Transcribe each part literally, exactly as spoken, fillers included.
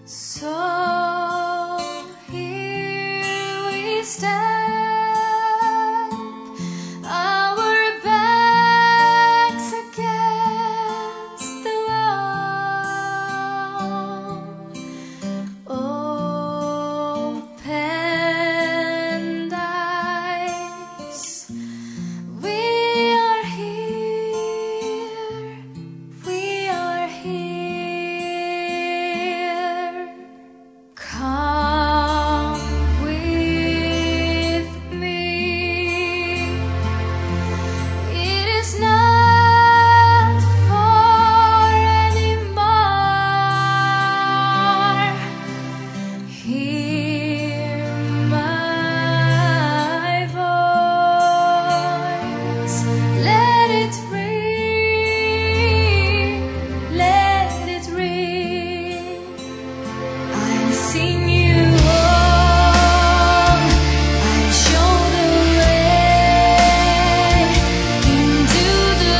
So here we stand, our backs against the wall, opened eyes. We are here, we are here. Come with me. It is not far anymore. Hear my voice. Let it ring, let it ring. I'll sing you home, I'll show the way into the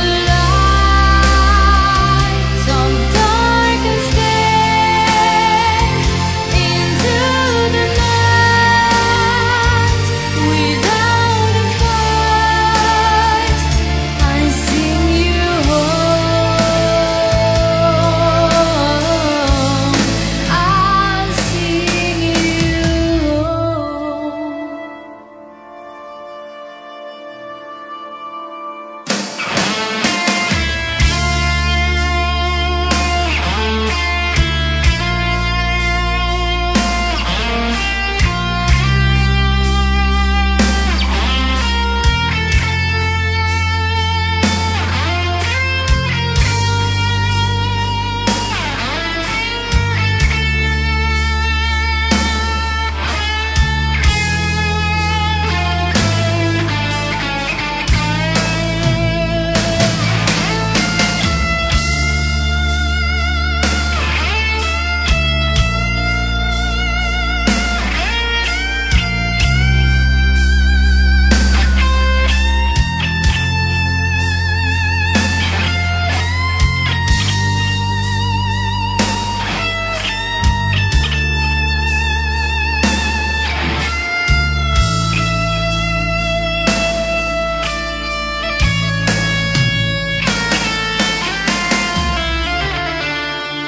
light of darkest day, into the night without a fight. I'll sing you home, I'll sing you home.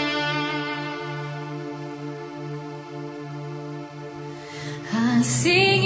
I see